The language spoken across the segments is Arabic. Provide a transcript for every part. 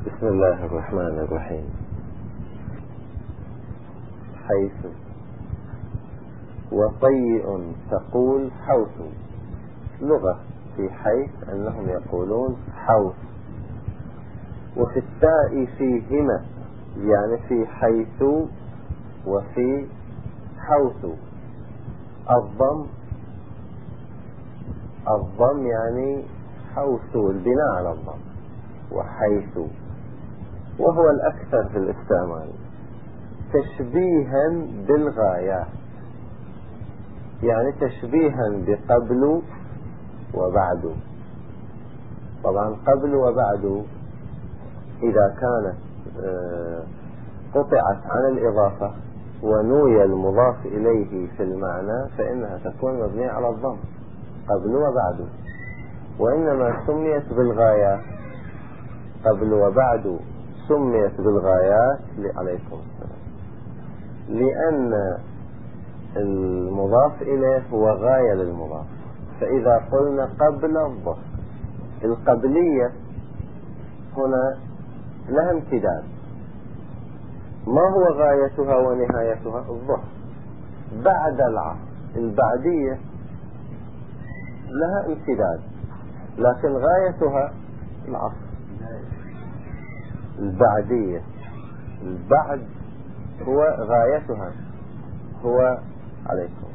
بسم الله الرحمن الرحيم. حيث وطيء تقول حوث، لغة في حيث أنهم يقولون حوث. وفي التاء فيهما، يعني في حيث وفي حوث. الضم يعني حوث، البناء على الضم، وحيث، وهو الأكثر في الاستعمال تشبيها بالغايات، يعني تشبيها بقبل وبعد. طبعا قبل وبعد إذا كانت قطعت عن الإضافة ونوي المضاف إليه في المعنى فإنها تكون مبنية على الضم، قبل وبعد. وإنما سميت بالغايات، قبل وبعد سميت بالغايات عليكم السلام، لأن المضاف إليه هو غاية للمضاف. فإذا قلنا قبل الظهر، القبلية هنا لها امتداد، ما هو غايتها ونهايتها؟ الظهر. بعد العصر، البعدية لها امتداد لكن غايتها العصر. البعدية، البعد هو غايتها، هو عليكم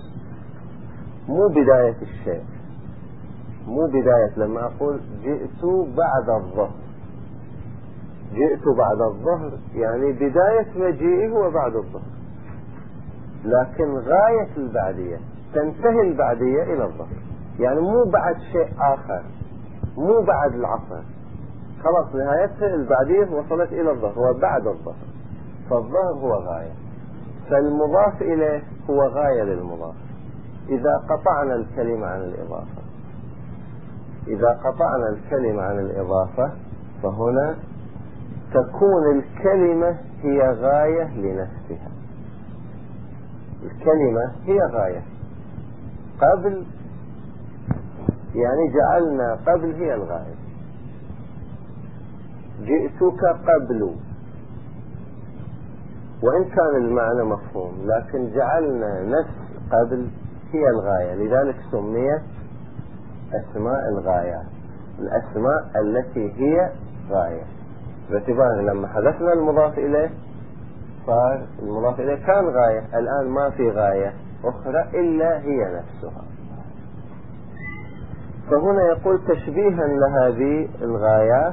مو بداية الشيء، مو بداية. لما أقول جئت بعد الظهر، جئت بعد الظهر يعني بداية مجيئه هو بعد الظهر، لكن غاية البعدية تنتهي البعدية إلى الظهر، يعني مو بعد شيء آخر، مو بعد العصر، خلاص نهايتها البعدية وصلت إلى الظهر، هو بعد الظهر. فالظهر هو غاية، فالمضاف إليه هو غاية للمضاف. إذا قطعنا الكلمة عن الإضافة، إذا قطعنا الكلمة عن الإضافة فهنا تكون الكلمة هي غاية لنفسها. الكلمة هي غاية. قبل يعني جعلنا قبل هي الغاية. جئتك قبل، وإن كان المعنى مفهوم لكن جعلنا نفس قبل هي الغاية، لذلك سميت أسماء الغايات، الأسماء التي هي غاية، باعتبار لما حذفنا المضاف إليه صار المضاف إليه كان غاية، الآن ما في غاية أخرى إلا هي نفسها. فهنا يقول تشبيها لهذه الغايات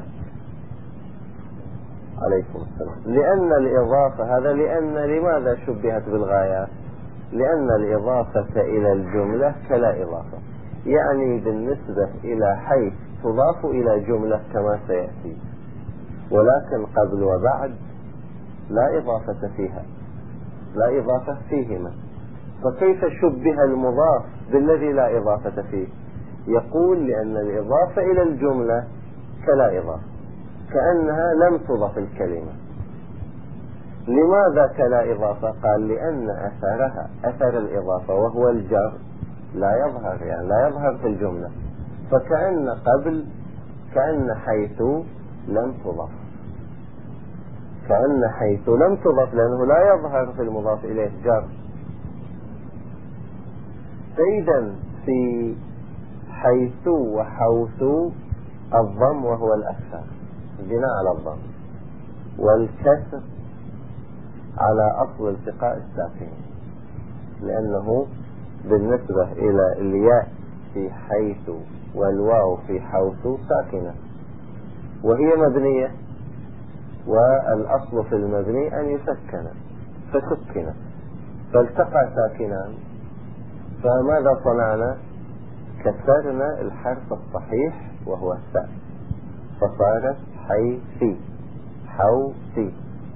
عليكم السلام، لأن الإضافة هذا، لأن لماذا شبهت بالغايات؟ لأن الإضافة إلى الجملة كلا إضافة، يعني بالنسبة إلى حيث تضاف إلى جملة كما سيأتي، ولكن قبل وبعد لا إضافة فيها، لا إضافة فيهما. فكيف شبه المضاف بالذي لا إضافة فيه؟ يقول لأن الإضافة إلى الجملة كلا إضافة، كأنها لم تضف الكلمة. لماذا كلا إضافة؟ قال لأن أثرها، أثر الإضافة وهو الجر لا يظهر، يعني لا يظهر في الجملة. فكأن قبل، كأن حيث لم تضف، كأن حيث لم تضف لأنه لا يظهر في المضاف إليه جر. فإذا في حيث وحوث الضم وهو الأكثر، البناء على الضم، والكسر على أصل التقاء الساكنين، لأنه بالنسبة إلى الياء في حيث والواو في حوث ساكنة وهي مبنية، والأصل في المبني أن يسكن فسكن، فالتقى ساكنان. فماذا صنعنا؟ كسرنا الحرف الصحيح وهو الثاء، فصارت حيثي، حوثي.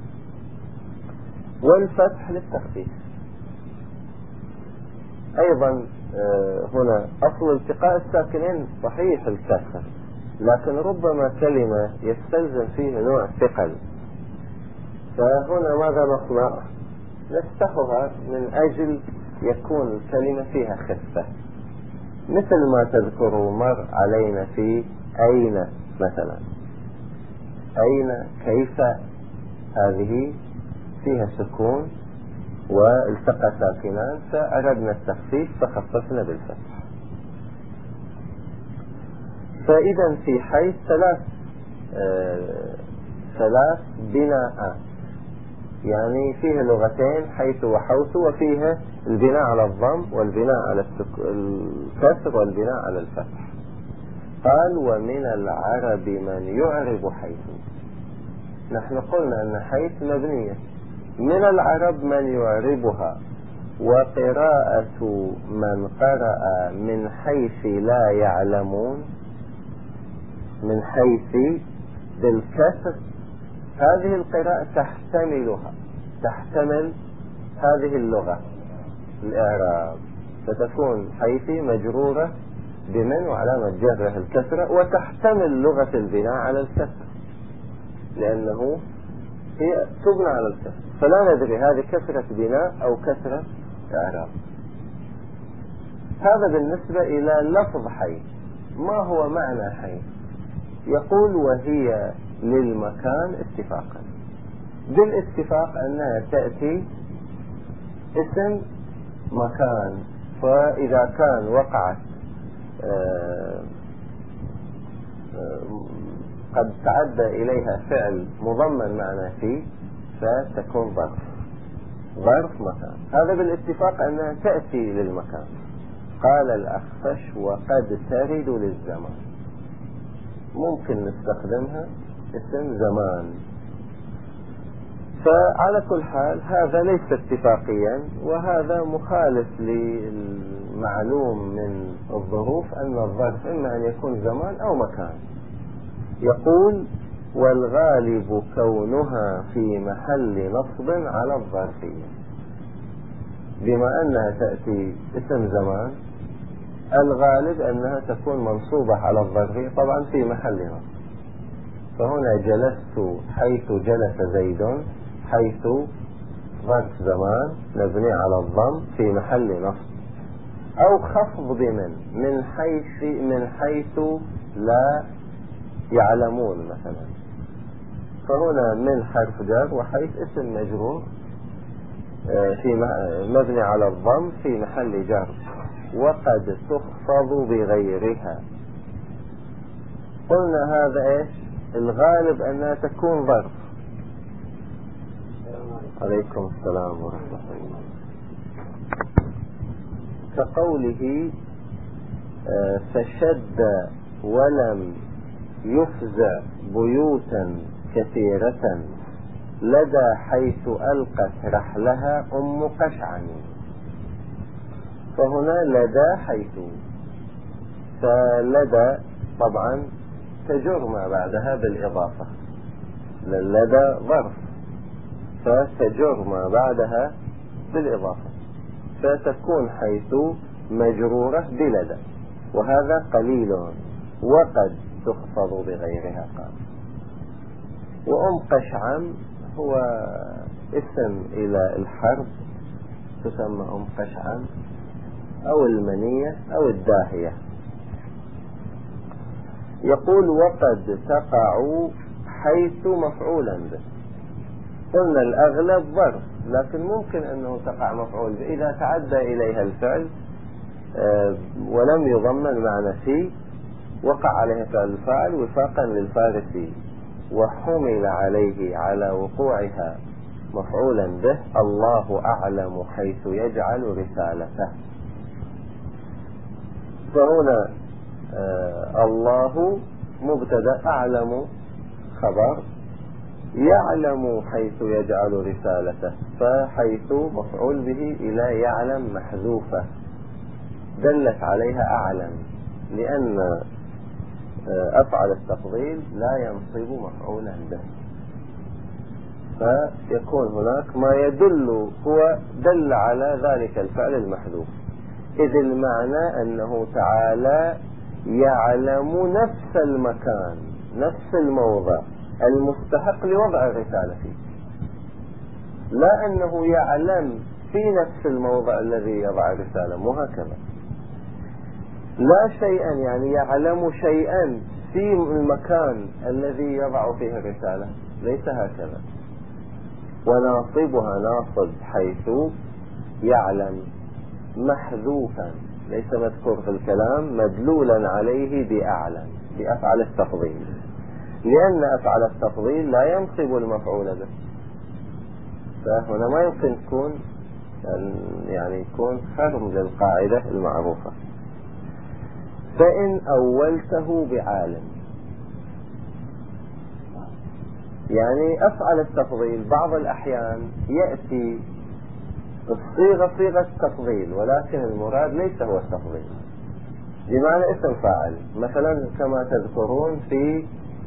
والفتح للتخفيف أيضا. هنا أصل التقاء الساكنين صحيح الكسر، لكن ربما كلمة يستلزم فيه نوع ثقل، فهنا ماذا نصنع؟ نفتحها من أجل يكون الكلمة فيها خفة، مثل ما تذكروا مر علينا في أين مثلا، أين كيف هذه فيها سكون والتقى ساكنان، فأردنا التخفيف فخففنا بالفتح. فإذا في حيث ثلاث بناءات، يعني فيها لغتين حيث وحوث، وفيها البناء على الضم والبناء على الكسر والبناء على الفتح. قال ومن العرب من يعرب حيث. نحن قلنا أن حيث مبنية، من العرب من يعربها، وقراءة من قرأ من حيث لا يعلمون، من حيث بالكسر، هذه القراءة تحتمل هذه اللغة الإعراب، فتكون حيث مجرورة بمن وعلامة جرها الكسرة، وتحتمل لغة البناء على الكسر لأنه هي تبنى على الكسر، فلا ندري هذه كسرة بناء أو كسرة إعراب. هذا بالنسبة إلى لفظ حيث. ما هو معنى حيث؟ يقول وهي للمكان اتفاقا، بالاتفاق أنها تأتي اسم مكان، فإذا كان وقعت قد تعدى إليها فعل مضمن معنى فيه فتكون ظرف مكان. هذا بالاتفاق أنها تأتي للمكان. قال الأخفش وقد ترد للزمان، ممكن نستخدمها اسم زمان. فعلى كل حال هذا ليس اتفاقيا، وهذا مخالف للمعلوم من الظروف أن الظرف إما أن يكون زمان أو مكان. يقول والغالب كونها في محل نصب على الظرفية، بما أنها تأتي اسم زمان الغالب أنها تكون منصوبة على الظرفية طبعا في محل نصب. فهنا جلست حيث جلس زيد، حيث ظرف زمان مبني على الضم في محل نصب، أو خفض بمن من حيث لا يعلمون مثلا، فهنا من حرف جر وحيث اسم مجرور في مبني على الضم في محل جر، وقد تخفض بغيرها. قلنا هذا ايش؟ الغالب انها تكون ظرف. عليكم السلام ورحمة الله. كقوله فشد ولم يفزع بيوتا كثيرة لدى حيث ألقت رحلها أم قشعن. فهنا لدى حيث، فلدى طبعا تجر ما بعدها بالإضافة، لدى ظرف فتجر ما بعدها بالإضافة، فتكون حيث مجرورة بلدى، وهذا قليل. وقد تخفض بغيرها. قال وأم قشعم هو اسم إلى الحرب، تسمى أم قشعم أو المنية أو الداهية. يقول وقد تقع حيث مفعولا به. قلنا الأغلب ظرف، لكن ممكن أنه تقع مفعول به إذا تعدى إليها الفعل ولم يضمن معنى فيه، وقع عليها فعل الفاعل وفاقا للفارسي، وحمل عليه على وقوعها مفعولا به الله أعلم حيث يجعل رسالته. فهنا الله مبتدأ، أعلم خبر، يعلم حيث يجعل رسالته، فحيث مفعول به إلى يعلم محذوفة دلت عليها أعلم، لأن أفعل التفضيل لا ينصب مفعولا به، فيكون هناك ما يدل، هو دل على ذلك الفعل المحذوف، إذ المعنى أنه تعالى يعلم نفس المكان، نفس الموضع المستحق لوضع الرسالة فيه، لا أنه يعلم في نفس الموضع الذي يضع الرسالة، وهكذا لا شيئا، يعني يعلم شيئا في المكان الذي يضع فيه الرسالة ليس هكذا. وناصبها ناصب حيث يعلم محذوفا ليس مذكور في الكلام مدلولا عليه بأعلم بأفعل التفضيل، لأن أفعل التفضيل لا ينصب المفعول به، فهنا ما يمكن تكون يعني يكون خرم للقاعدة المعروفة. فإن أولته بعالم، يعني أفعل التفضيل بعض الأحيان يأتي الصيغة صيغة تفضيل ولكن المراد ليس هو التفضيل، بمعنى اسم فاعل، مثلا كما تذكرون في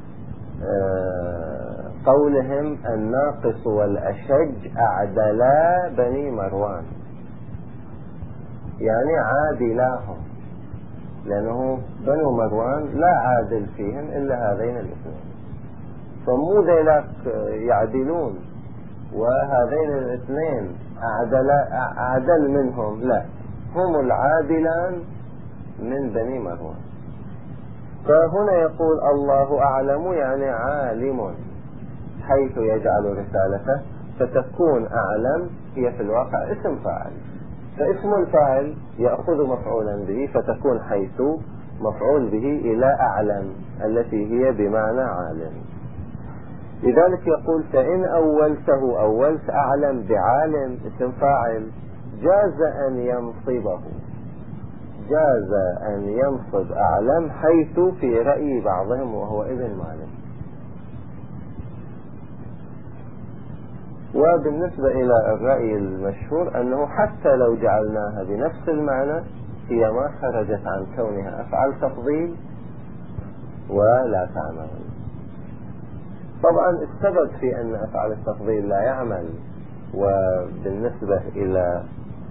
قولهم الناقص والأشج أعدلا بني مروان، يعني عادلاهم، لأنه بنو مروان لا عادل فيهم إلا هذين الاثنين، فمو ذيلاك يعدلون وهذين الاثنين أعدل منهم، لا، هم العادلان من بني مروان. فهنا يقول الله أعلم يعني عالم حيث يجعل رسالته، فتكون أعلم هي في الواقع اسم فاعل، فاسم الفاعل يأخذ مفعولا به، فتكون حيث مفعول به إلى أعلم التي هي بمعنى عالم. لذلك يقول فإن أولت أعلم بعالم اسم فاعل جاز أن ينصب أعلم حيث في رأي بعضهم وهو ابن مالك. وبالنسبة إلى الرأي المشهور أنه حتى لو جعلناها بنفس المعنى هي ما خرجت عن كونها أفعال تفضيل ولا تعمل. طبعا السبب في أن أفعال التفضيل لا يعمل وبالنسبة إلى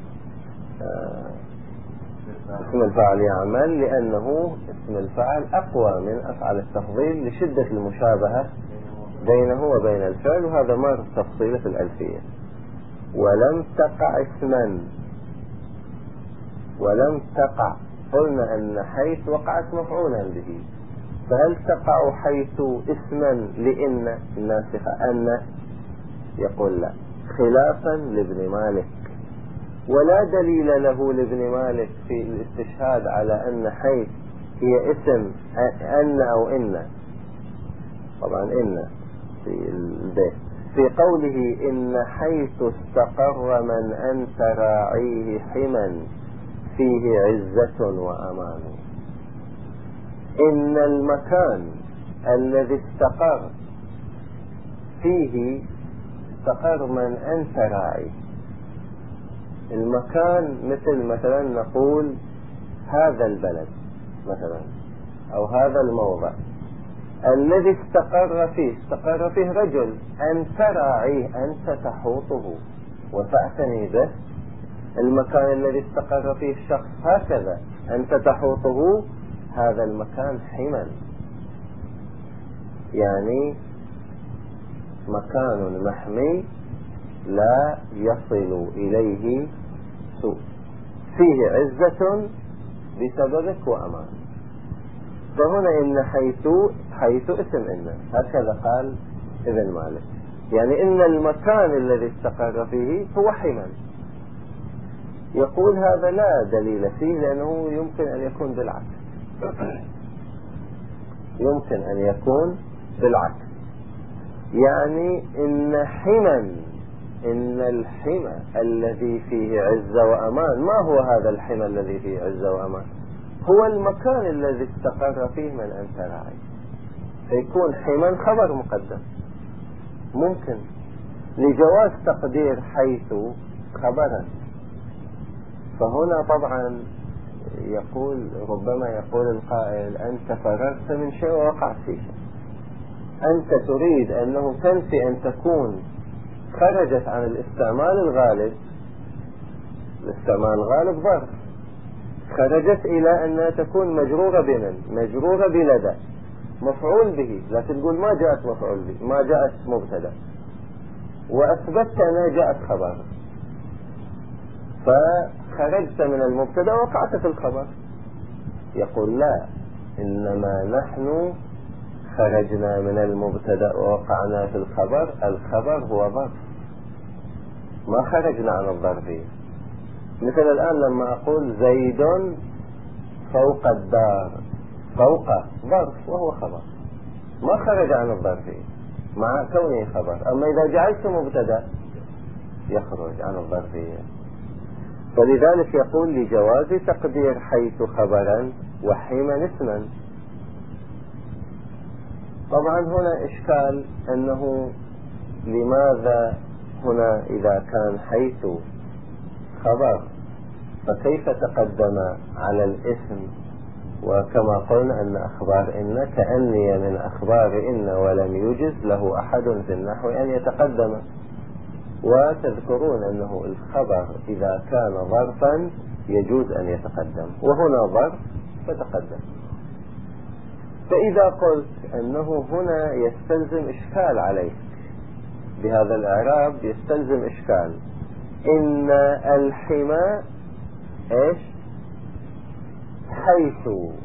اسم الفاعل يعمل لأنه اسم الفاعل أقوى من أفعال التفضيل لشدة المشابهة بينه وبين الفعل، وهذا مر تفصيله في الألفية. ولم تقع قلنا أن حيث وقعت مفعولا به، فهل تقع حيث اسما لإن الناسخة أن؟ يقول لا، خلافا لابن مالك، ولا دليل له لابن مالك في الاستشهاد على أن حيث هي اسم أن أو إن، طبعا إن في البيت، في قوله إن حيث استقر من أنت راعيه حما فيه عزة وأمان. إن المكان الذي استقر فيه استقر من أنت راعيه، المكان مثلا نقول هذا البلد مثلا أو هذا الموضع الذي استقر فيه رجل أنت راعيه، أنت تحوطه وتعتني به. المكان الذي استقر فيه الشخص هكذا أنت تحوطه، هذا المكان حما، يعني مكان محمي لا يصل إليه سوء، فيه عزة بسببك وأمان. فهنا إن حيث اسم إن، هكذا قال ابن مالك، يعني إن المكان الذي استقر فيه هو حما. يقول هذا لا دليل فيه لأنه يمكن أن يكون بالعكس، يعني إن الحمى الذي فيه عزة وأمان، ما هو هذا الحمى الذي فيه عزة وأمان؟ هو المكان الذي استقر فيه من أنت راعي، فيكون حما خبر مقدم، ممكن لجواز تقدير حيث خبرا. فهنا طبعا ربما يقول القائل أنت فررت من شيء ووقعت في شيء، أنت تريد أنه تنفي أن تكون خرجت عن الاستعمال الغالب، الاستعمال الغالب ظرف، خرجت إلى أنها تكون مجرورة بمن، مجرورة بلدى، مفعول به، لكن تقول ما جاءت مفعول به، ما جاءت مبتدا، وأثبتت أنها جاءت خبر، فخرجت من المبتدا وقعت في الخبر. يقول لا، إنما نحن خرجنا من المبتدأ ووقعنا في الخبر. الخبر هو ظرف، ما خرجنا عن الظرفية. مثل الآن لما أقول زيد فوق الدار، فوق ظرف وهو خبر، ما خرج عن الظرفية مع كونه خبر. أما إذا جعلت مبتدأ يخرج عن الظرفية. فلذلك يقول لجواز تقدير حيث خبرا وحيما اسما. طبعا هنا إشكال أنه لماذا هنا إذا كان حيث خبر فكيف تقدم على الاسم؟ وكما قلنا أن أخبار إن كأني من أخبار إن ولم يجز له أحد في النحو أن يتقدم. وتذكرون أنه الخبر إذا كان ظرفا يجوز أن يتقدم، وهنا ظرف فتقدم. فإذا قلت أنه هنا يستلزم إشكال عليك بهذا الإعراب، يستلزم إشكال. إن الحمى إيش؟ حيث.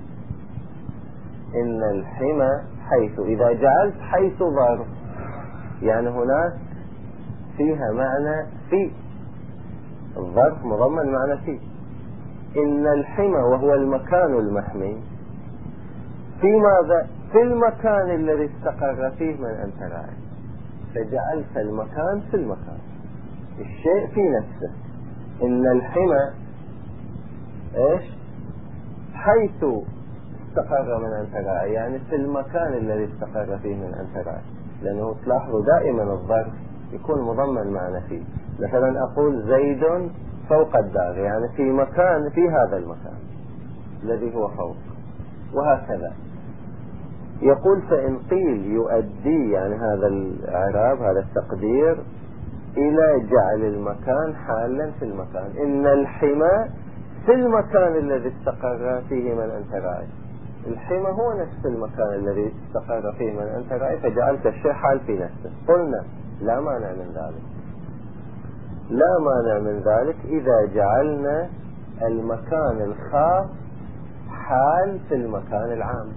إن الحمى حيث، إذا جعلت حيث ظرف يعني هناك فيها معنى في، الظرف مضمن معنى في. إن الحمى وهو المكان المحمي في ماذا؟ في المكان الذي استقر فيه من أنت راعي. فجعلت المكان في المكان، الشيء في نفسه. إن الحمى إيش؟ حيث استقر من أنت راعي، يعني في المكان الذي استقر فيه من أنت راعي. لأنه تلاحظوا دائما الظرف يكون مضمن معنى فيه. مثلا أقول زيد فوق الدار، يعني في مكان، في هذا المكان الذي هو فوق، وهكذا. يقول فإن قيل يؤدي، يعني هذا الإعراب هذا التقدير، إلى جعل المكان حالا في المكان. إن الحمى في المكان الذي استقر فيه من أنت راعي. الحمى هو نفس المكان الذي استقر فيه من أنت راعي، فجعلت الشيء حال في نفسه. قلنا لا مانع من ذلك، لا مانع من ذلك إذا جعلنا المكان الخاص حال في المكان العام.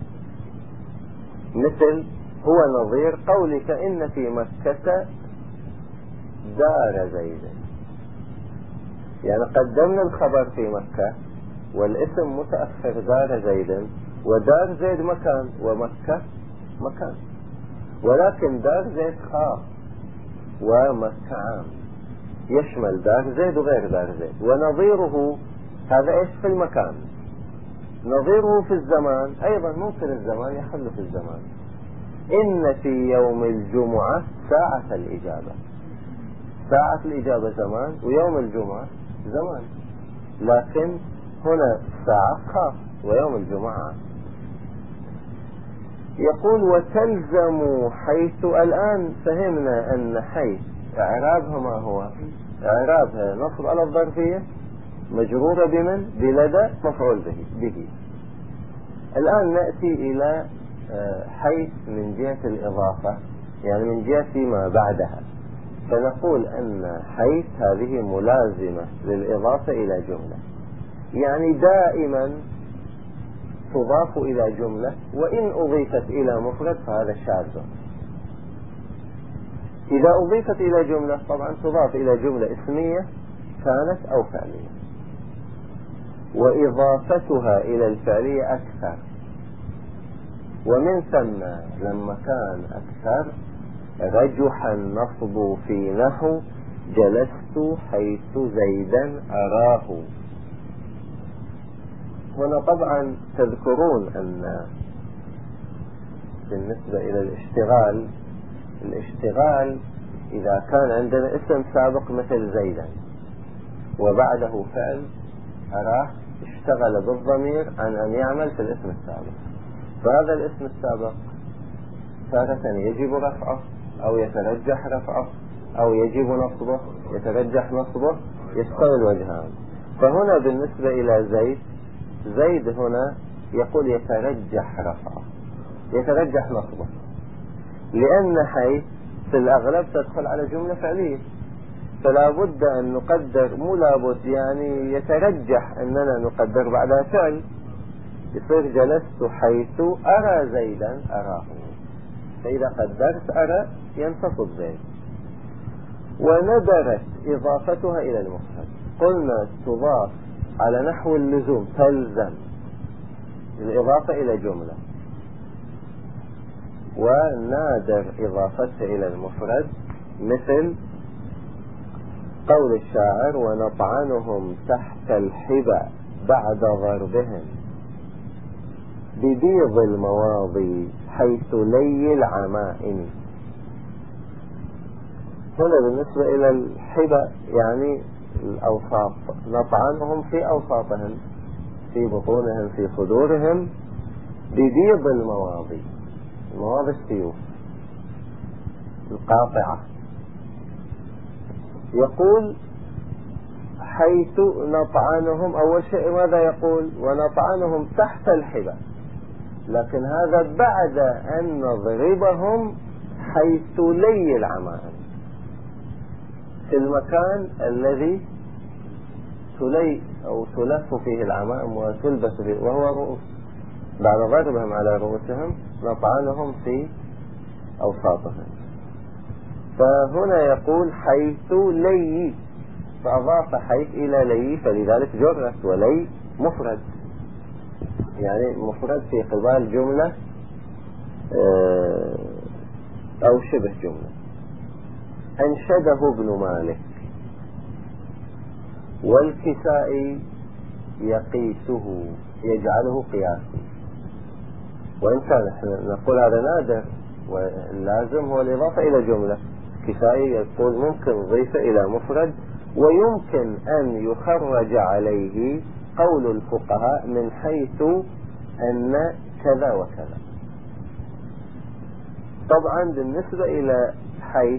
مثل هو نظير قولك إن في مكة دار زيد، يعني قدمنا الخبر في مكة والاسم متأخر دار زيد، ودار زيد مكان ومكة مكان، ولكن دار زيد خاص ومكة عام، يشمل دار زيد وغير دار زيد. ونظيره هذا ايش؟ في المكان. نظيره في الزمان أيضا، ممكن الزمان يحل في الزمان. إن في يوم الجمعة ساعة الإجابة، ساعة الإجابة زمان ويوم الجمعة زمان، لكن هنا ساعة خاص ويوم الجمعة. يقول وتلزم حيث. الآن فهمنا أن حيث إعرابها ما هو؟ إعرابها نصب على الظرفية مجرورة بمن؟ بلدى مفعول به. الآن نأتي إلى حيث من جهة الإضافة، يعني من جهة ما بعدها. فنقول أن حيث هذه ملازمة للإضافة إلى جملة، يعني دائما تضاف إلى جملة، وإن أضيفت إلى مفرد فهذا شاذ. إذا أضيفت إلى جملة طبعا تضاف إلى جملة اسمية كانت أو فعلية، وإضافتها إلى الفعلية أكثر. ومن ثم لما كان أكثر رجح النصب في نحو جلست حيث زيدا أراه. هنا طبعا تذكرون أن بالنسبة إلى الاشتغال إذا كان عندنا اسم سابق مثل زيدا وبعده فعل أراه، اشتغل بالضمير عن أن يعمل في الاسم السابق. فهذا الاسم السابق تارة يجب رفعه أو يترجح رفعه، أو يجب نصبه يترجح نصبه، يستوي الوجهان. فهنا بالنسبة إلى زيد هنا يقول يترجح رفعه يترجح نصبه، لأن حيث في الأغلب تدخل على جملة فعلية، فلا بد أن نقدر، مو لابد يعني يترجح أننا نقدر بعدها فعل، يصير جلست حيث أرى زيدا أراه، فإذا قدرت أرى ينتصب زيد. وندرت إضافتها إلى المفرد، قلنا تضاف على نحو اللزوم، تلزم الإضافة إلى جملة. ونادر إضافتها إلى المفرد مثل قول الشاعر: ونطعنهم تحت الحبى بعد ضربهم ببيض المواضي حيث لي العمائم. هنا بالنسبة إلى الحبى يعني الأوساط، نطعنهم في أوساطهم، في بطونهم، في صدورهم، ببيض المواضي، المواضي السيوف القاطعة. يقول حيث نطعنهم، أول شيء ماذا يقول؟ ونطعنهم تحت الحبى، لكن هذا بعد أن نضربهم حيث لي العمائم، في المكان الذي تلي أو تلف فيه العمائم وتلبس فيه، وهو الرؤوس. بعد ضربهم على رؤوسهم نطعنهم في أوساطهم. فهنا يقول حيث لي، فأضاف حيث إلى لي، فلذلك جرت، ولي مفرد، يعني مفرد في قبال جملة أو شبه جملة. أنشده ابن مالك والكسائي يقيسه، يجعله قياسي. وإن كان نقول هذا نادر، واللازم هو الإضافة إلى جملة. الكسائي يقول ممكن ضيفة إلى مفرد، ويمكن أن يخرج عليه قول الفقهاء من حيث أن كذا وكذا. طبعا بالنسبة إلى حيث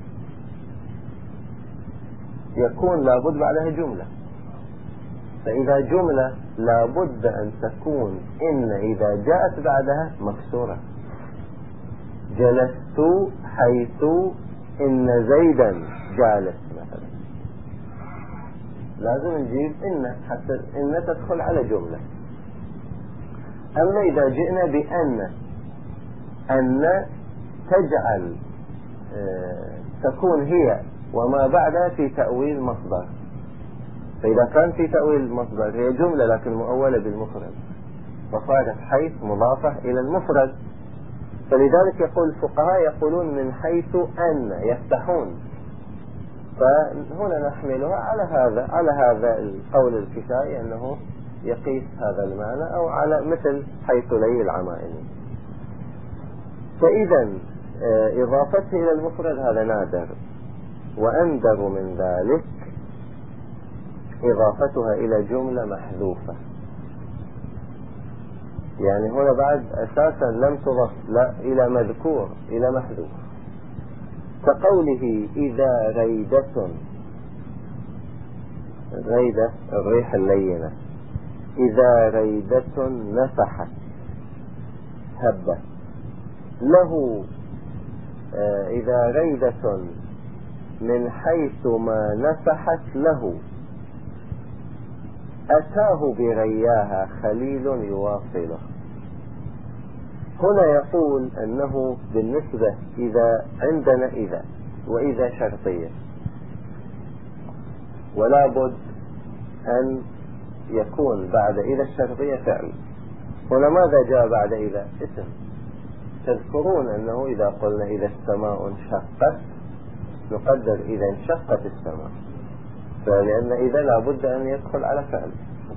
يكون لابد بعدها جملة، فإذا جملة لابد أن تكون إن إذا جاءت بعدها مكسورة. جلست حيث إن زيدا جالس مثلا، لازم نجيب إن حتى إن تدخل على جملة. أما إذا جئنا بأن، أن تجعل تكون هي وما بعدها في تأويل مصدر، فإذا كان في تأويل مصدر هي جملة لكن مؤولة بالمفرد، فصارت حيث مضافة إلى المفرد. فلذلك يقول الفقهاء يقولون من حيث أن، يفتحون. فهنا نحملها على هذا القول الكسائي أنه يقيس هذا المعنى، أو على مثل حيث لي العمائم. فإذا إضافته إلى المفرد هذا نادر. وأندر من ذلك إضافتها إلى جملة محذوفة، يعني هنا بعد أساسا لم تضف لا إلى مذكور، إلى محذوف. كقوله إذا ريدة، ريدة الريح اللينة، إذا ريدة نفحت هبة له، إذا ريدة من حيث ما نفحت له أتاه برياها خليل يواصله. هنا يقول أنه بالنسبة إذا عندنا إذا وإذا شرطية، ولا بد أن يكون بعد إذا الشرطية فعل. هنا ماذا جاء بعد إذا؟ اسم. تذكرون أنه إذا قلنا إذا السماء انشقت نقدر إذا انشقت السماء، فلأن إذا لا بد أن يدخل على فعل،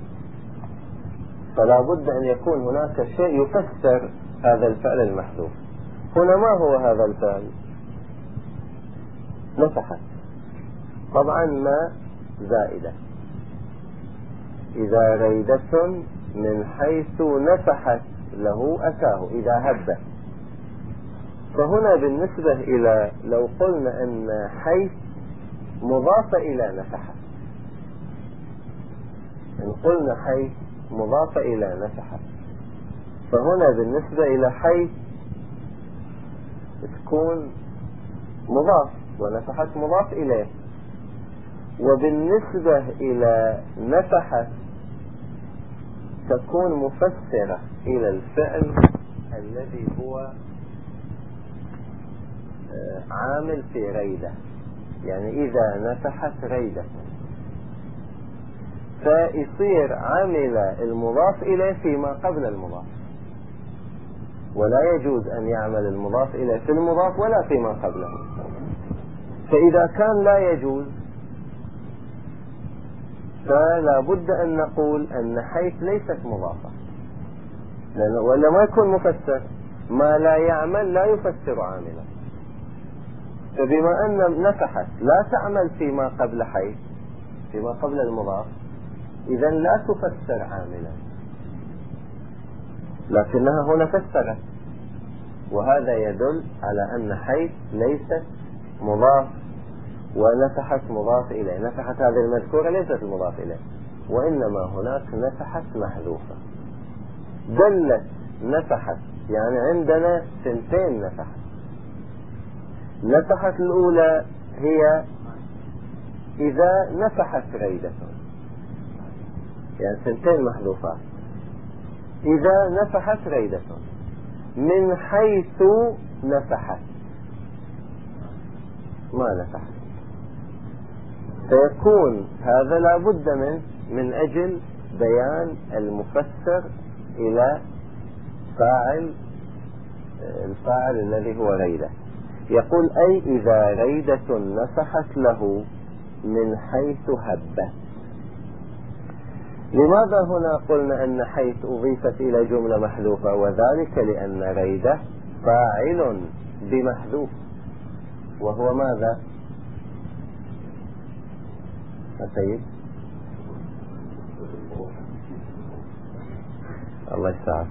فلا بد أن يكون هناك شيء يفسر هذا الفعل المحذوف. هنا ما هو هذا الفعل؟ نفحت، طبعا ما زائدة. إذا ريدة من حيث نفحت له أتاه، إذا هب. فهنا بالنسبة إلى لو قلنا أن حيث مضافة إلى نفحت، إن قلنا حيث مضافة إلى نفحت، فهنا بالنسبة إلى حيث تكون مضاف، ونفحت مضاف إليه. وبالنسبة إلى نفحت تكون مفسرة إلى الفعل الذي هو عامل في ريدة، يعني إذا نفحت ريدة فيصير عامل المضاف إليه فيما قبل المضاف، ولا يجوز أن يعمل المضاف إليه في المضاف ولا فيما قبله. فإذا كان لا يجوز فلا بد أن نقول أن حيث ليست مضافة، ولا ما يكون مفسر. ما لا يعمل لا يفسر عاملا، فبما أن نفحت لا تعمل فيما قبل حيث، فيما قبل المضاف، إذا لا تفسر عاملا، لكنها هنا فسرت، وهذا يدل على أن حيث ليست مضاف ونفحت مضاف إليه. نفحت هذه المذكورة ليست المضاف إليه، وإنما هناك نفحت محذوفة. دلت نفحت، يعني عندنا سنتين نفحت. نفحت الأولى هي إذا نفحت ريدة، يعني سنتين محذوفات. إذا نفحت ريدة من حيث نفحت ما نفحت، فيكون هذا لا بد من أجل بيان المفسر إلى الفاعل الذي هو ريدة. يقول أي إذا ريدة نفحت له من حيث هبت. لماذا هنا قلنا أن حيث أضيفت إلى جملة محذوفة؟ وذلك لأن ريدة فاعل بمحذوف، وهو ماذا؟ سيد الله يسعدك.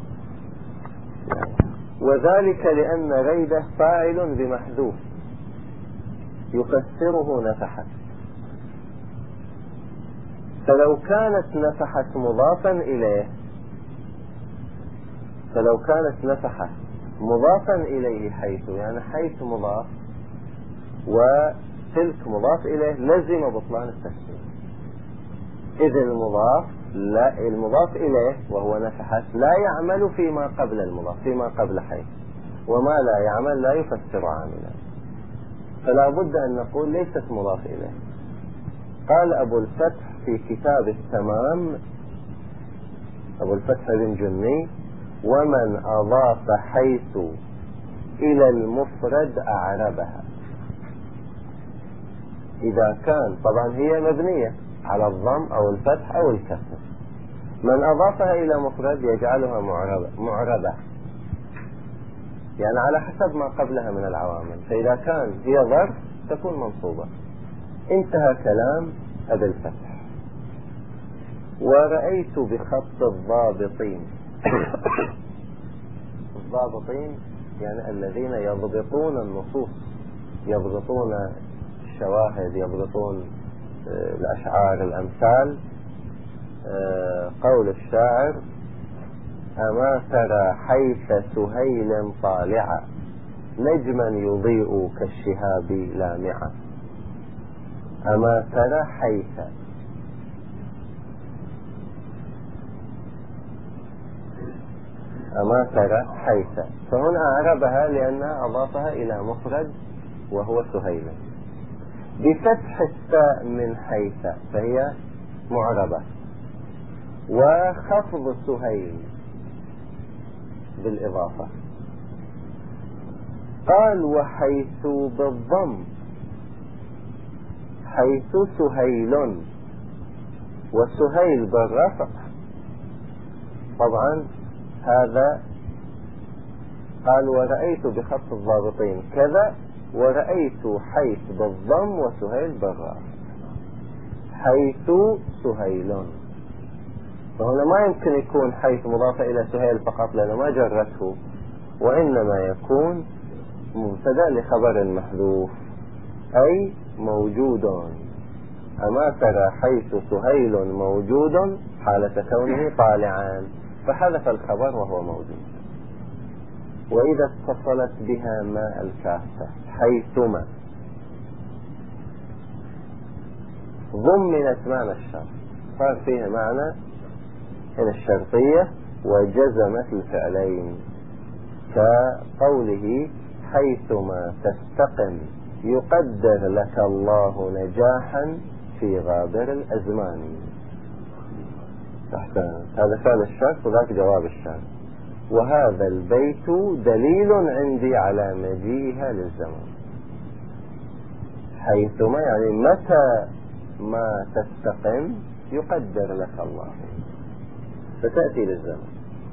وذلك لأن ريدة فاعل بمحذوف يفسره نفحت. فلو كانت نفحت مضافا إليه، فلو كانت نفحت مضافا إليه حيث، يعني حيث مضاف وتلك مضاف إليه، لزم بطلان التفسير. إذ المضاف إليه وهو نفحت لا يعمل فيما قبل المضاف، فيما قبل حيث، وما لا يعمل لا يفسر عاملا، فلا بد أن نقول ليست مضاف إليه. قال أبو الفتح في كتاب التمام، أبو الفتح بن جني: ومن أضاف حيث إلى المفرد أعربها. إذا كان، طبعا هي مبنية على الضم أو الفتح أو الكسر، من أضافها إلى مفرد يجعلها معربة، يعني على حسب ما قبلها من العوامل. فإذا كان هي ظرف تكون منصوبة. انتهى كلام أبي الفتح. ورأيت بخط الضابطين الضابطين يعني الذين يضبطون النصوص، يضبطون الشواهد، يضبطون الأشعار، الأمثال. قول الشاعر: أما ترى حيث سهيل طالعا، نجما يضيء كالشهاب لامعا. أما ترى حيث، أما ترى حيث، فهنا أعربها لأنها أضافها إلى مفرد وهو سهيل، بفتح التاء من حيث فهي معربة، وخفض سهيل بالإضافة. قال: وحيث بالضم، حيث سهيل، وسهيل بالرفع. طبعا هذا قال: ورأيت بخط الضابطين كذا، ورأيت حيث بالضم وسهيل بالرفع. حيث سهيل، فهنا ما يمكن يكون حيث مضافة إلى سهيل فقط لأنه ما جرته، وإنما يكون مبتدأ لخبر محذوف، أي موجود. أما ترى حيث سهيل موجود حالة كونه طالعا، فحذف الخبر وهو موجود. وإذا اتصلت بها ماء الكافة حيثما ضمنت معنى الشرط، صار فيها معنى إن الشرطية وجزمت الفعلين، كقوله حيثما تستقم يقدر لك الله نجاحا في غابر الأزمان. هذا فعل الشرط وذاك جواب الشرط. وهذا البيت دليل عندي على مجيئها للزمان. حيثما يعني متى ما تستقم يقدر لك الله، فتأتي للزمان.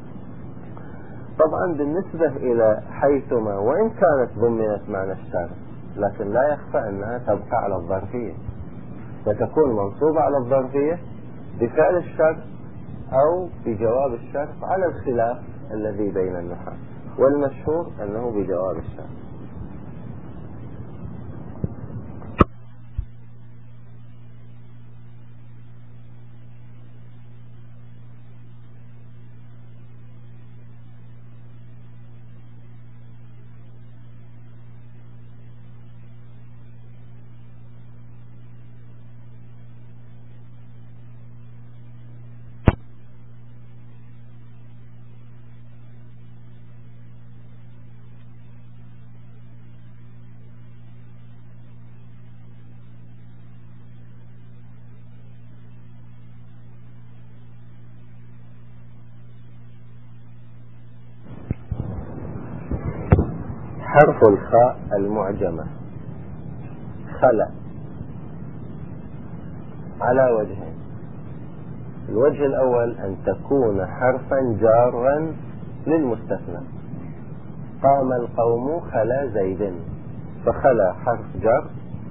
طبعا بالنسبة إلى حيثما وإن كانت ضمنت معنى الشرط، لكن لا يخفى أنها تبقى على الظرفية، فتكون منصوبة على الظرفية بفعل الشرط أو بجواب الشرط، على الخلاف الذي بين النحاة، والمشهور أنه بجواب الشرط. حرف الخاء المعجمة خلا على وجهين. الوجه الأول أن تكون حرفا جارا للمستثنى. قام القوم خلا زيد، فخلا حرف جر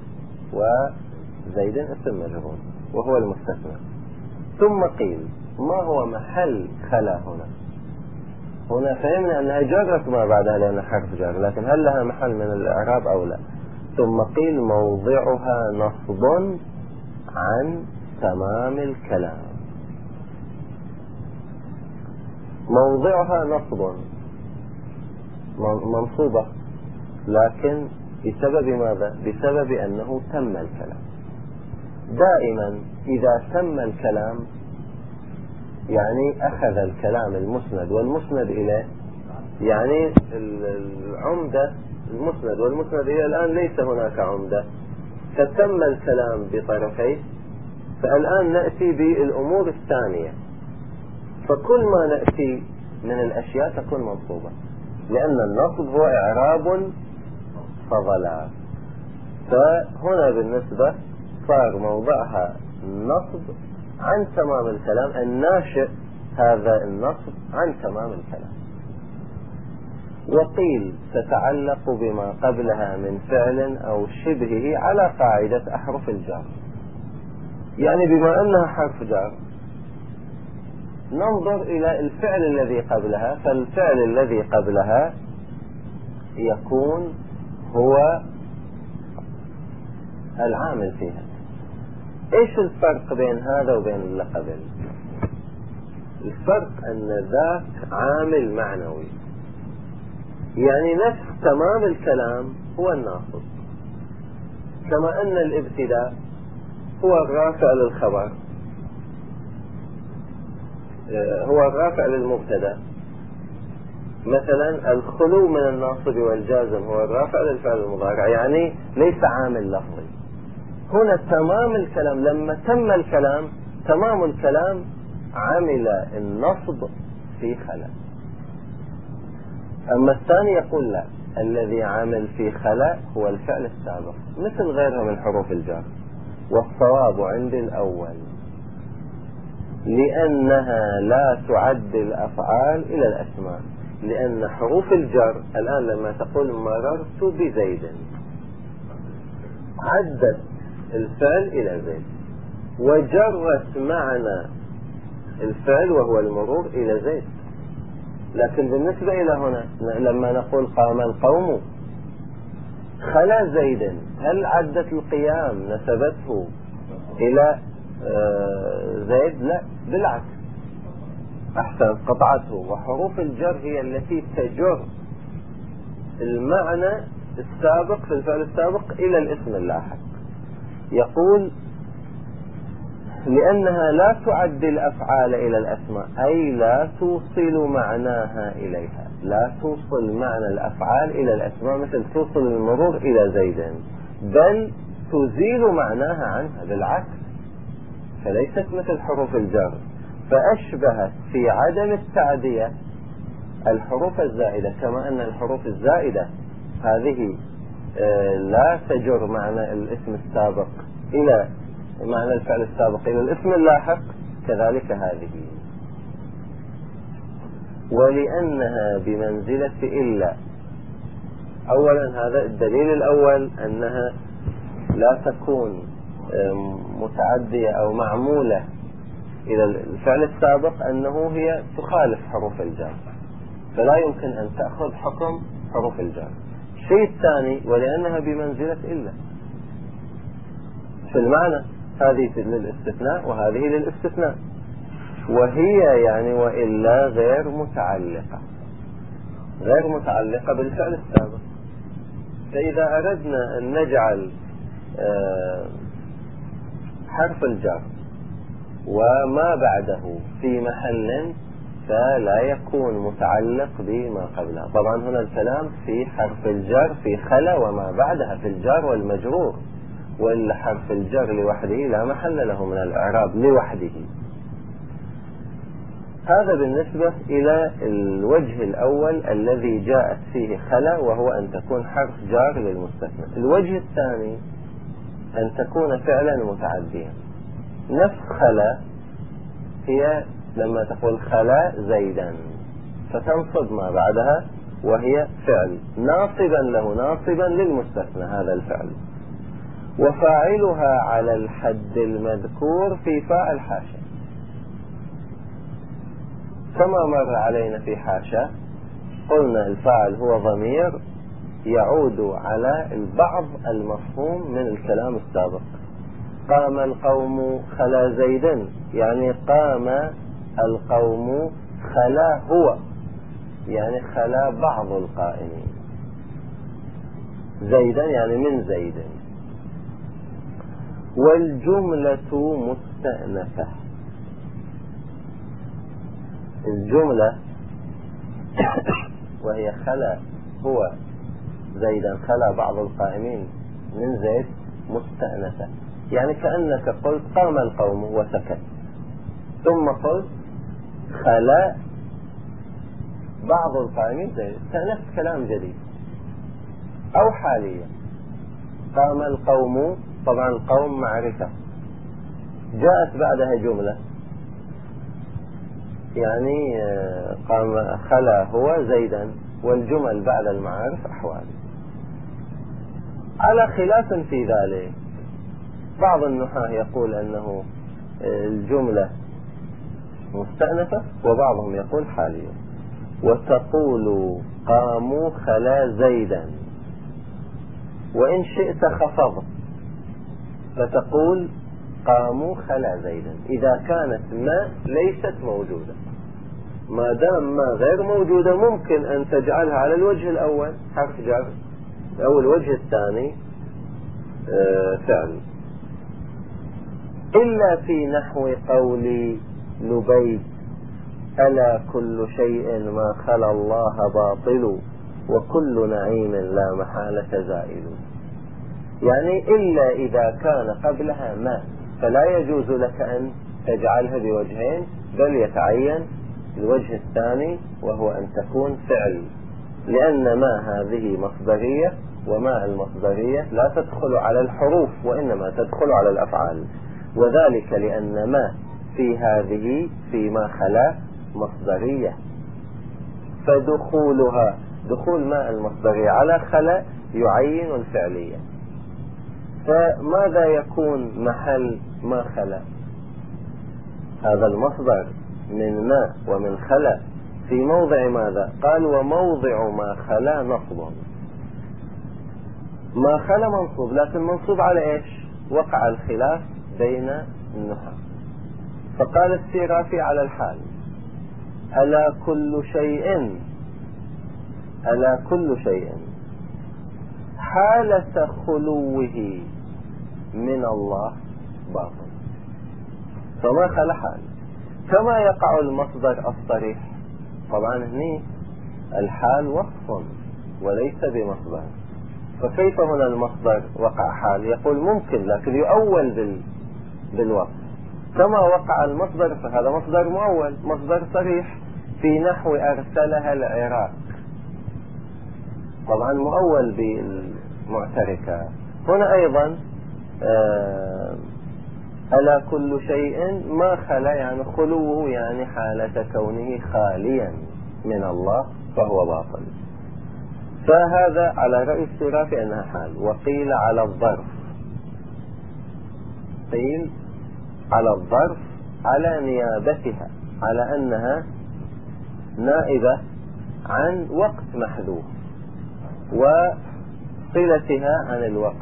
وزيد اسم مجرور وهو المستثنى. ثم قيل ما هو محل خلا هنا؟ هنا فهمنا أنها جرت ما بعدها لأنها حرف جر، لكن هل لها محل من الإعراب أو لا؟ ثم قيل موضعها نصب عن تمام الكلام. موضعها نصب منصوبة، لكن بسبب ماذا؟ بسبب أنه تم الكلام. دائما إذا تم الكلام يعني أخذ الكلام المسند والمسند إليه، يعني العمدة المسند والمسند إليه الآن ليس هناك عمدة، فتم الكلام بطرفيه، فالآن نأتي بالأمور الثانية، فكل ما نأتي من الأشياء تكون منصوبة، لأن النصب هو إعراب فضلا. فهنا بالنسبة صار موضعها نصب عن تمام الكلام، الناشئ هذا النصب عن تمام الكلام. وقيل تتعلق بما قبلها من فعل أو شبهه على قاعدة أحرف الجر، يعني بما أنها حرف جر ننظر إلى الفعل الذي قبلها، فالفعل الذي قبلها يكون هو العامل فيها. ايش الفرق بين هذا وبين اللي قبل؟ الفرق ان ذاك عامل معنوي، يعني نفس تمام الكلام هو الناصب، كما ان الابتداء هو الرافع للخبر، هو الرافع للمبتدا. مثلا الخلو من الناصب والجازم هو الرافع للفعل المضارع، يعني ليس عامل لفظي. هنا تمام الكلام، لما تم الكلام تمام الكلام عمل النصب في خلا. أما الثاني يقول لا، الذي عمل في خلا هو الفعل السابق مثل غيرها من حروف الجر. والصواب عند الأول لأنها لا تعد الأفعال إلى الأسماء، لأن حروف الجر الآن لما تقول مررت بزيد عدت الفعل إلى زيد وجرت معنى الفعل وهو المرور إلى زيد. لكن بالنسبة إلى هنا لما نقول قام القوم خلا زيد، هل عدت القيام نسبته إلى زيد؟ لا، بالعكس، أحسن قطعته. وحروف الجر هي التي تجر المعنى السابق في الفعل السابق إلى الاسم اللاحق. يقول لأنها لا تعدي الأفعال إلى الأسماء، أي لا توصل معناها إليها، لا توصل معنى الأفعال إلى الأسماء مثل توصل المرور إلى زيد، بل تزيل معناها عنها بالعكس، فليست مثل حروف الجر، فأشبهت في عدم التعدية الحروف الزائدة، كما أن الحروف الزائدة هذه لا تجر معنى الاسم السابق إلى معنى الفعل السابق إلى الاسم اللاحق، كذلك هذه. ولأنها بمنزلة إلا، أولا هذا الدليل الأول أنها لا تكون متعدية أو معمولة إلى الفعل السابق، أنه هي تخالف حروف الجر، فلا يمكن أن تأخذ حكم حروف الجر. الشيء الثاني، ولأنها بمنزلة إلا في المعنى، هذه للاستثناء وهذه للاستثناء، وهي يعني وإلا غير متعلقة بالفعل السابق. فإذا أردنا أن نجعل حرف الجر وما بعده في محل فلا يكون متعلق بما قبله. طبعا هنا الكلام في حرف الجر في خلا وما بعدها في الجار والمجرور، وإلا حرف الجر لوحده لا محل له من الإعراب لوحده. هذا بالنسبة إلى الوجه الأول الذي جاءت فيه خلا، وهو أن تكون حرف جار للمستثنى. الوجه الثاني أن تكون فعلا متعديا. نفس خلا هي لما تقول خلا زيدا فتنصب ما بعدها وهي فعل ناصبا له، ناصبا للمستثنى هذا الفعل، وفاعلها على الحد المذكور في فاء الحاشا، كما مر علينا في حاشا قلنا الفاعل هو ضمير يعود على البعض المفهوم من الكلام السابق. قام القوم خلا زيدا، يعني قام القوم خلا هو، يعني خلا بعض القائمين، زيدا يعني من زيد. والجملة مستأنفة، الجملة وهي خلا هو زيدا خلا بعض القائمين من زيد مستأنفة، يعني كأنك قلت قام القوم وسكت، ثم قلت خلا بعض القائمين زيد، استأنفت كلام جديد. أو حاليا قام القوم، طبعا القوم معرفة جاءت بعدها جملة، يعني قام خلا هو زيدا، والجمل بعد المعارف أحوال. على خلاف في ذلك، بعض النحاة يقول أنه الجملة مستأنفة، وبعضهم يقول حاليا. وتقول قاموا خلا زيدا، وإن شئت خفض فتقول قاموا خلا زيدا إذا كانت ما ليست موجودة. ما دام ما غير موجودة ممكن أن تجعلها على الوجه الأول حرف جر، أو الوجه الثاني فعل، إلا في نحو قول لبيد ألا كل شيء ما خلا الله باطل وكل نعيم لا محالة زائل. يعني إلا إذا كان قبلها ما، فلا يجوز لك أن تجعلها بوجهين، بل يتعين الوجه الثاني وهو أن تكون فعل، لأن ما هذه مصدرية، وما المصدرية لا تدخل على الحروف وإنما تدخل على الأفعال، وذلك لأن ما في هذه فيما خلا مصدرية، فدخولها دخول ما المصدرية على خلا يعين الفعلية. فماذا يكون محل ما خلا؟ هذا المصدر من ما ومن خلا في موضع ماذا؟ قال وموضع ما خلا نصب. ما خلا منصوب، لكن منصوب على ايش؟ وقع الخلاف بين النحاة، فقال السيرافي على الحال ألا كل شيء حالة خلوه من الله باطل. فما خلا حال. كما يقع المصدر الصريح، طبعا هنا الحال وصف وليس بمصدر، فكيف هنا المصدر وقع حال؟ يقول ممكن لكن يؤول بالوصف. كما وقع المصدر فهذا مصدر مؤول، مصدر صريح في نحو أرسلها العراق، طبعا مؤول بالمعتركة. هنا أيضا ألا كل شيء ما خلا، يعني خلوه يعني حالة كونه خاليا من الله فهو باطل. فهذا على رأي السرافي أنها حال. وقيل على الظرف، قيل على الظرف على نيابتها، على أنها نائبة عن وقت محذوف وصلتها عن الوقت.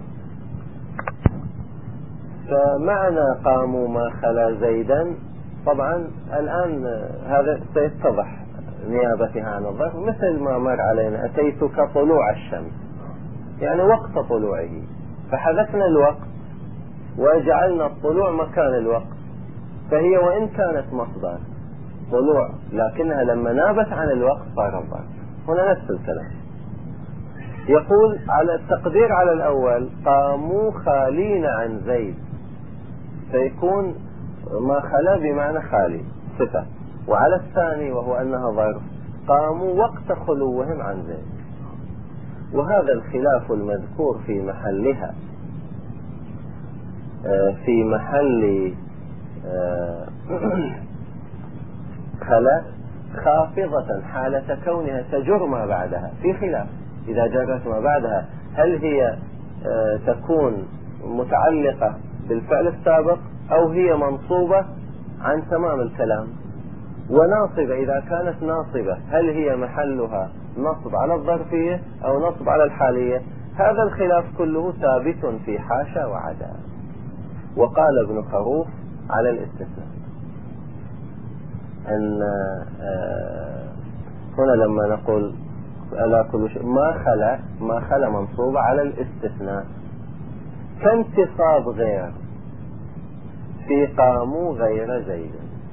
فمعنى قاموا ما خلا زيدا، طبعا الآن هذا سيتضح نيابتها عن الظرف، مثل ما مر علينا أتيتك طلوع الشمس، يعني وقت طلوعه، فحذفنا الوقت وجعلنا الطلوع مكان الوقت، فهي وإن كانت مصدر طلوع لكنها لما نابت عن الوقت صار الظرف. هنا نفس الكلام. يقول على التقدير على الأول قاموا خالين عن زيد، فيكون ما خلا بمعنى خالي صفة، وعلى الثاني وهو أنها ظرف قاموا وقت خلوهم عن زيد. وهذا الخلاف المذكور في محلها في محل خلا خافضة حالة كونها تجر ما بعدها، في خلاف إذا جرت ما بعدها هل هي تكون متعلقة بالفعل السابق أو هي منصوبة عن تمام الكلام. وناصبة إذا كانت ناصبة هل هي محلها نصب على الظرفية أو نصب على الحالية. هذا الخلاف كله ثابت في حاشا وعدا. وقال ابن خروف على الاستثناء أن هنا لما نقول ألا كل شيء ما خلا منصوبة على الاستثناء كانتصاب غير في قاموا غير زيد.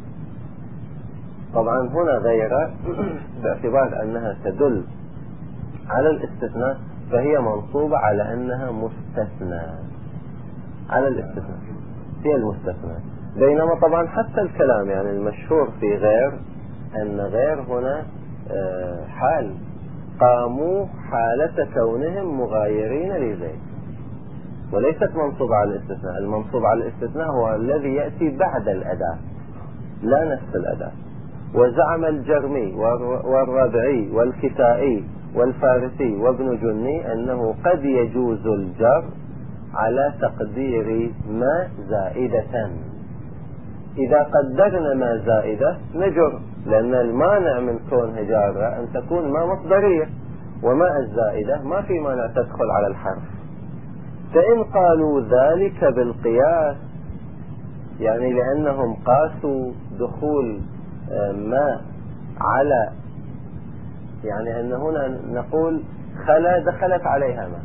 طبعا هنا غير باعتبار أنها تدل على الاستثناء فهي منصوبة على أنها مستثنى على الاستثناء، هي المستثنى. بينما طبعا حتى الكلام يعني المشهور في غير أن غير هنا حال، قاموا حالة كونهم مغايرين لزيد، وليست منصوبة على الاستثناء. المنصوب على الاستثناء هو الذي يأتي بعد الأداة لا نفس الأداة. وزعم الجرمي والربعي والكسائي والفارسي وابن جني أنه قد يجوز الجر على تقدير ما زائدة. إذا قدرنا ما زائدة نجر، لأن المانع من كونها جارة أن تكون ما مصدرية، وما الزائدة ما في مانع تدخل على الحرف. فإن قالوا ذلك بالقياس، يعني لأنهم قاسوا دخول ما على، يعني أن هنا نقول خلا دخلت عليها ما،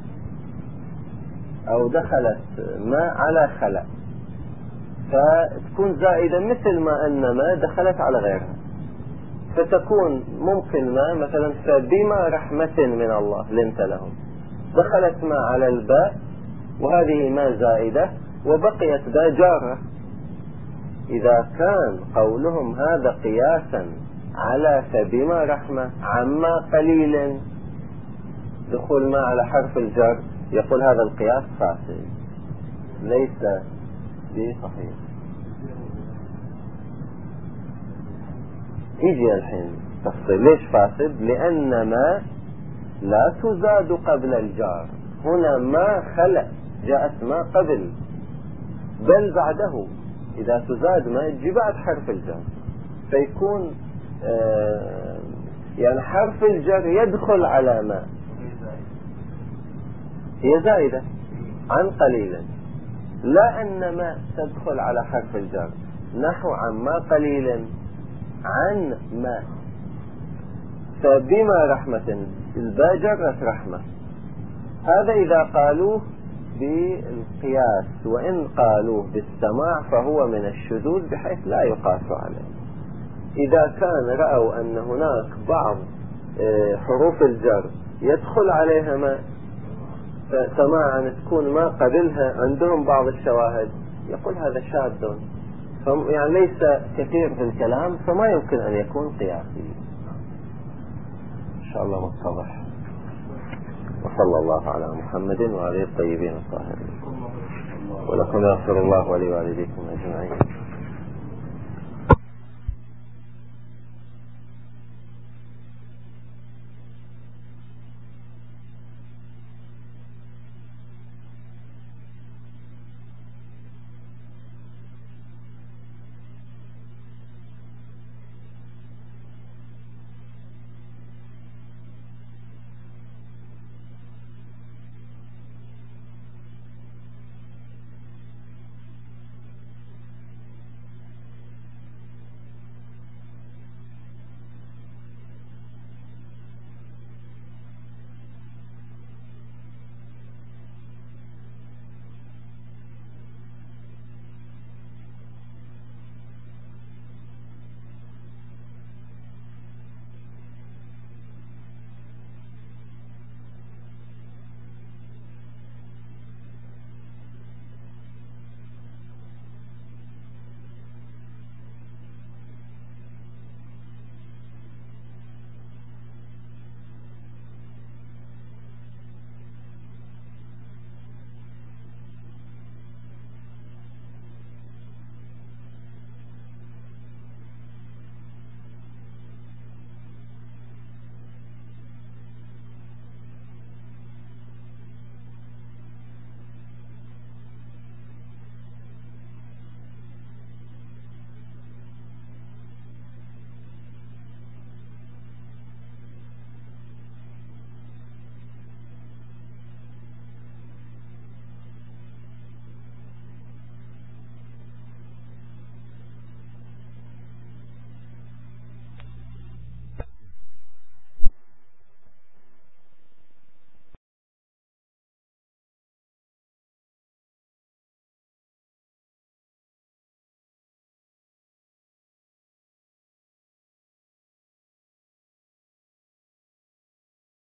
أو دخلت ما على خلا، فتكون زائدة مثل ما أن ما دخلت على غيرها. فتكون ممكن ما مثلا فبما رحمة من الله لنت لهم، دخلت ما على الباء وهذه ما زائدة وبقيت باء جارة. إذا كان قولهم هذا قياسا على فبما رحمة عما قليل دخول ما على حرف الجر، يقول هذا القياس فاسد ليس بصحيح. يجي الحين تفصيل ليش فاسد. لأن ما لا تزاد قبل الجار، هنا ما خلق جاءت ما قبل بل بعده، إذا تزاد ما يجي بعد حرف الجر، فيكون يعني حرف الجر يدخل على ما، هي زائدة عن قليلا، لا أن ما تدخل على حرف الجر، نحو عما قليلا عن ما. فبما رحمة الباء جرت رحمة، هذا إذا قالوه بالقياس، وإن قالوه بالسماع فهو من الشذوذ بحيث لا يقاس عليه. إذا كان رأوا أن هناك بعض حروف الجر يدخل عليها ما سماعا تكون ما قبلها عندهم بعض الشواهد، يقول هذا شاذ، يعني ليس كثير في الكلام، فما يمكن أن يكون قياسي. إن شاء الله متضح. وصلى الله على محمد وعلى الطيبين الطاهرين. ولكم يغفر الله ولوالديكم أجمعين.